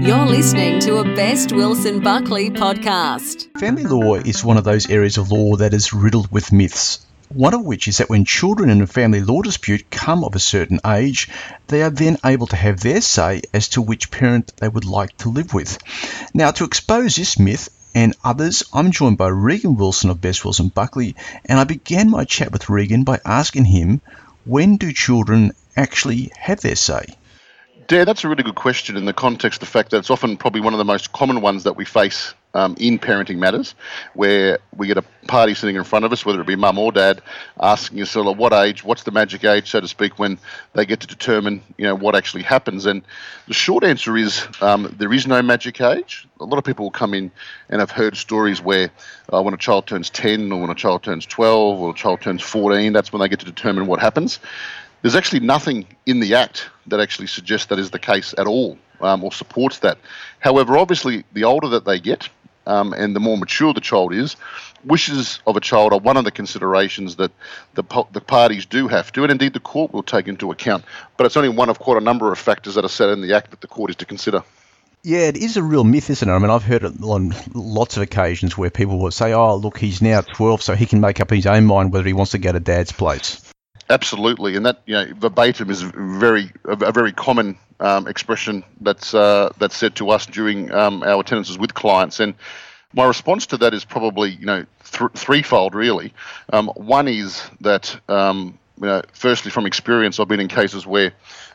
You're listening to a Best Wilson Buckley podcast. Family law is one of those areas of law that is riddled with myths. One of which is that when children in a family law dispute come of a certain age, they are then able to have their say as to which parent they would like to live with. Now, to expose this myth and others, I'm joined by Regan Wilson of Best Wilson Buckley, and I began my chat with Regan by asking him, when do children actually have their say? Dan, that's a really good question in the context of the fact that it's often probably one of the most common ones that we face in parenting matters, where we get a party sitting in front of us, whether it be mum or dad, asking us, at what age, what's the magic age, so to speak, when they get to determine, what actually happens. And the short answer is there is no magic age. A lot of people will come in and have heard stories where when a child turns 10 or when a child turns 12 or a child turns 14, that's when they get to determine what happens. There's actually nothing in the Act that actually suggests that is the case at all or supports that. However, obviously, the older that they get and the more mature the child is, wishes of a child are one of the considerations that the parties do have to, and indeed the court will take into account. But it's only one of quite a number of factors that are set in the Act that the court is to consider. Yeah, it is a real myth, isn't it? I mean, I've heard it on lots of occasions where people will say, oh, look, he's now 12, so he can make up his own mind whether he wants to go to dad's place. Absolutely, and that verbatim is a very common expression that's said to us during our attendances with clients. And my response to that is probably threefold really. One is that firstly, from experience, I've been in cases where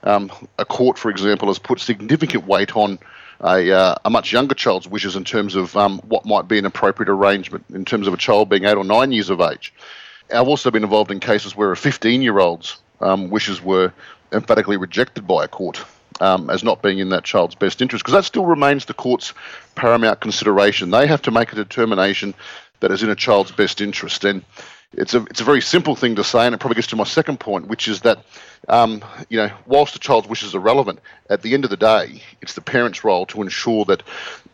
a court, for example, has put significant weight on a much younger child's wishes in terms of what might be an appropriate arrangement in terms of a child being 8 or 9 years of age. I've also been involved in cases where a 15-year-old's wishes were emphatically rejected by a court as not being in that child's best interest, because that still remains the court's paramount consideration. They have to make a determination that is in a child's best interest. And it's a very simple thing to say, and it probably gets to my second point, which is that whilst the child's wishes are relevant, at the end of the day, it's the parent's role to ensure that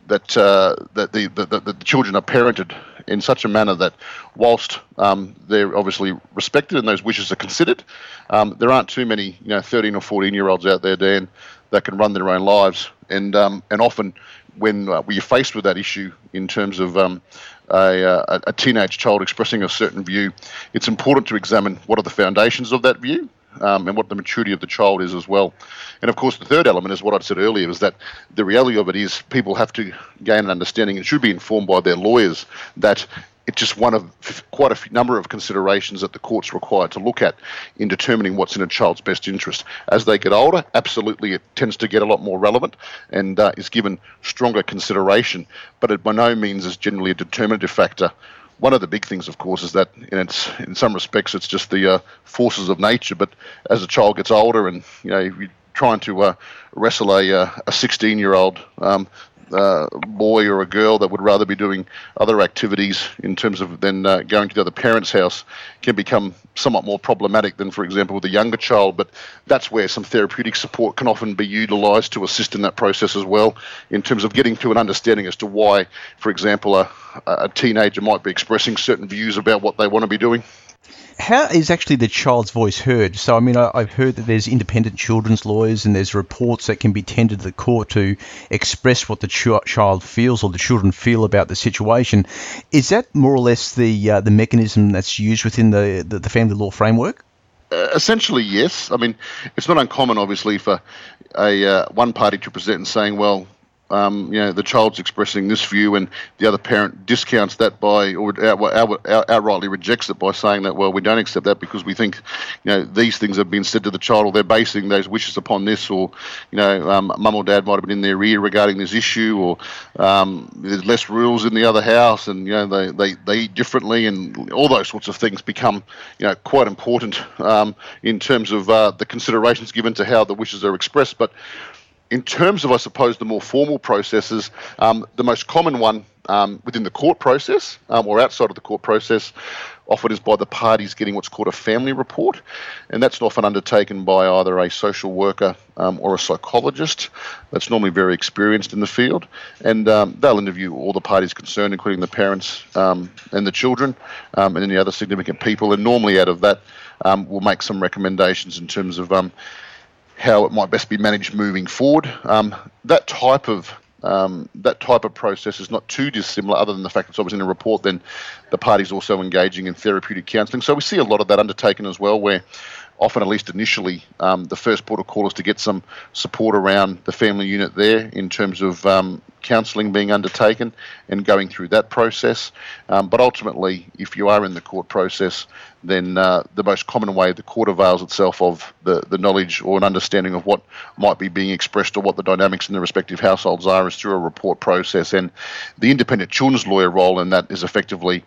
the children are parented in such a manner that whilst they're obviously respected and those wishes are considered, there aren't too many 13 or 14-year-olds out there, Dan, that can run their own lives. And often when you're faced with that issue in terms of a teenage child expressing a certain view, it's important to examine what are the foundations of that view and what the maturity of the child is as well. And of course, the third element is what I said earlier, is that the reality of it is people have to gain an understanding and should be informed by their lawyers that it's just one of quite a number of considerations that the court's required to look at in determining what's in a child's best interest. As they get older, absolutely it tends to get a lot more relevant and is given stronger consideration, but it by no means is generally a determinative factor. One of the big things, of course, is that in some respects it's just the forces of nature, but as a child gets older and you're trying to wrestle a 16-year-old boy or a girl that would rather be doing other activities in terms of then going to the other parent's house can become somewhat more problematic than, for example, with a younger child. But that's where some therapeutic support can often be utilised to assist in that process as well, in terms of getting to an understanding as to why, for example, a teenager might be expressing certain views about what they want to be doing. How is actually the child's voice heard? So, I mean, I've heard that there's independent children's lawyers and there's reports that can be tendered to the court to express what the child feels or the children feel about the situation. Is that more or less the mechanism that's used within the family law framework? Essentially, yes. I mean, it's not uncommon, obviously, for one party to present and saying, well, the child's expressing this view and the other parent discounts that by, or outrightly rejects it by saying that, well, we don't accept that because we think, these things have been said to the child, or they're basing those wishes upon this, or, mum or dad might have been in their ear regarding this issue, or there's less rules in the other house and, they eat differently, and all those sorts of things become, quite important in terms of the considerations given to how the wishes are expressed. But in terms of, I suppose, the more formal processes, the most common one within the court process or outside of the court process often is by the parties getting what's called a family report, and that's often undertaken by either a social worker or a psychologist that's normally very experienced in the field, and they'll interview all the parties concerned, including the parents and the children and any other significant people, and normally out of that we'll make some recommendations in terms of how it might best be managed moving forward. That type of that type of process is not too dissimilar, other than the fact it's obviously in a report, then the party's also engaging in therapeutic counselling. So we see a lot of that undertaken as well, where often, at least initially, the first port of call is to get some support around the family unit there in terms of counselling being undertaken and going through that process. But ultimately, if you are in the court process, then the most common way the court avails itself of the knowledge or an understanding of what might be being expressed or what the dynamics in the respective households are is through a report process. And the independent children's lawyer role in that is effectively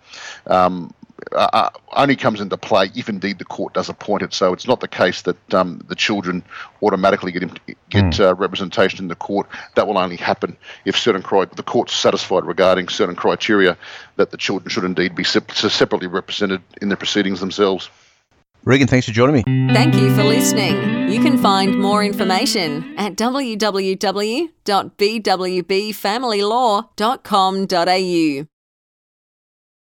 only comes into play if indeed the court does appoint it. So it's not the case that the children automatically get representation in the court. That will only happen if the court's satisfied regarding certain criteria that the children should indeed be separately represented in the proceedings themselves. Regan, thanks for joining me. Thank you for listening. You can find more information at www.bwbfamilylaw.com.au.